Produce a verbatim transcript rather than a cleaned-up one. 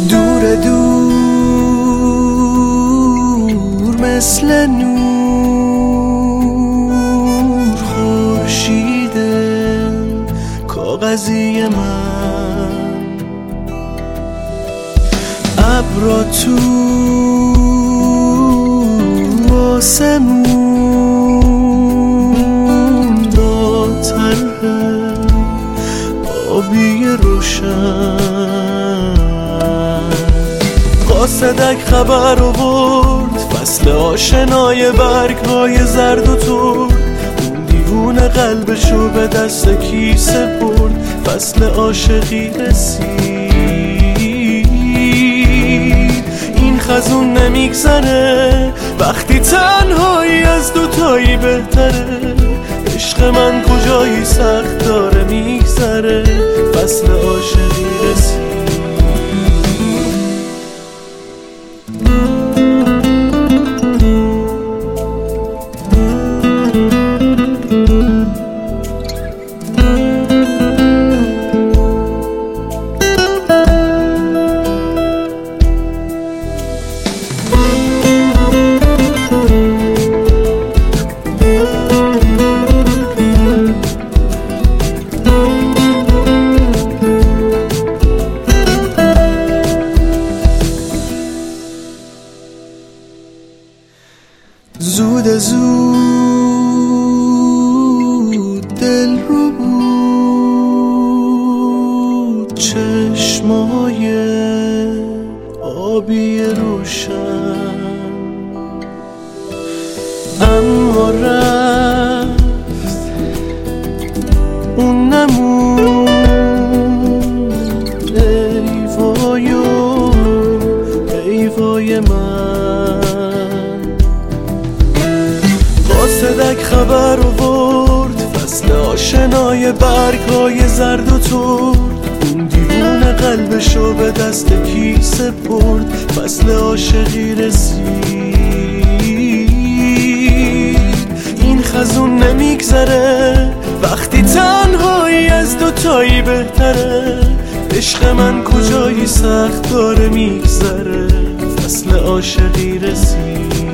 دور دور مثل نور خورشید کاغذی من، ابرا تو آسمون با طرح آبی روشن. قاصدک خبر آورد فصل آشنای برگ‌های زرد و ترد، اون دیوونه قلبشو به دست کی سپرد. فصل عاشقی رسید، این خزون نمیگذره وقتی تنهایی از دوتایی بهتره. عشق من کجایی سخت داره میگذره، فصل عاشقی رسید. زود زود دل رو بود چشمای آبی روشن، اما رفت اون نمون. ای وای ای وای من، قاصدک خبر آورد فصل آشنای برگ‌های زرد و ترد، اون دیوونه قلبشو به دست کی سپرد. فصل عاشقی رسید، این خزون نمیگذره وقتی تنهایی از دوتایی بهتره. عشق من کجایی سخت داره میگذره، فصل عاشقی رسید.